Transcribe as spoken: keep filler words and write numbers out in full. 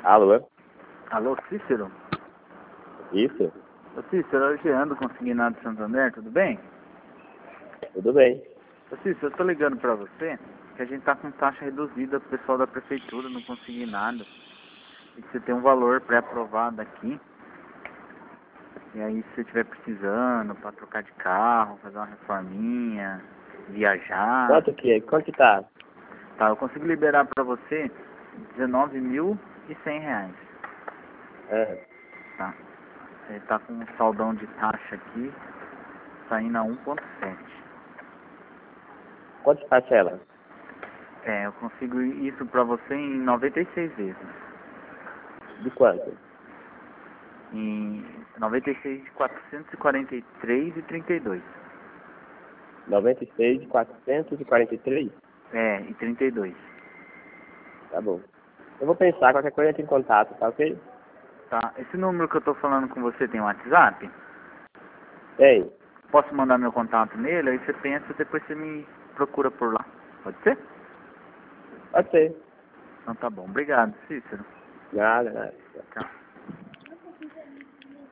Alô? Alô, Cícero? Isso? Ô Cícero, eu Jean do Consignado de Santander, tudo bem? Tudo bem. Ô Cícero, eu tô ligando pra você que a gente tá com taxa reduzida pro pessoal da prefeitura no Consignado. E que você tem um valor pré-aprovado aqui. E aí, se você estiver precisando pra trocar de carro, fazer uma reforminha, viajar... Quanto que é? Quanto que tá? Tá, eu consigo liberar pra você dezenove mil e cem reais. É. Tá. Você tá com um saldão de taxa aqui, saindo a um ponto sete. Quanto parcela? É, eu consigo isso pra você em noventa e seis vezes. De quanto? Em noventa e seis de quatrocentos e quarenta e três e trinta e dois. noventa e seis de quatrocentos e quarenta e três? É, e trinta e dois. Tá bom. Eu vou pensar, qualquer coisa entra em contato, tá ok? Tá. Esse número que eu tô falando com você tem WhatsApp? Tem. Posso mandar meu contato nele? Aí você pensa, depois você me procura por lá. Pode ser? Pode ser. Então tá bom. Obrigado, Cícero. Nada, nada. Tchau.